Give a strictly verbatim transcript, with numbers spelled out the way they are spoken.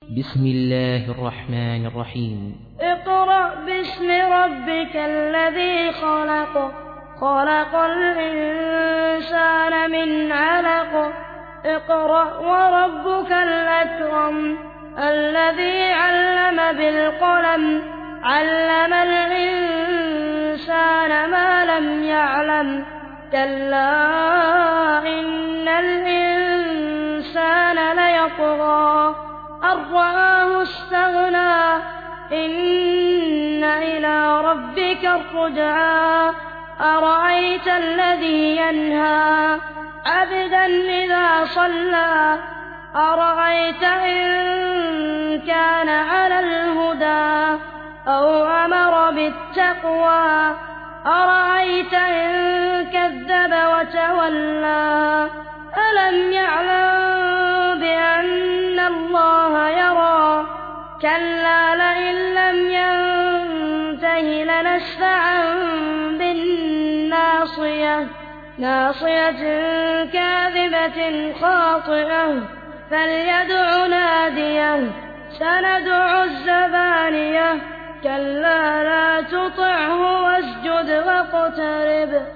بسم الله الرحمن الرحيم اقرأ باسم ربك الذي خلق خلق الإنسان من علق اقرأ وربك الأكرم الذي علم بالقلم علم الإنسان ما لم يعلم كلا إن الإنسان ليطغى أن رآه استغنى إن إلى ربك الرجعى أرأيت الذي ينهى عبدا إذا صلى أرأيت إن كان على الهدى أو أمر بالتقوى أرأيت إن كذب وتولى ألم يعلم بأن الله يرى كلا لئن لم ينته لنسفعا بالناصية ناصية كاذبة خاطئة فليدع ناديه سندع الزبانية كلا لا تطعه واسجد واقترب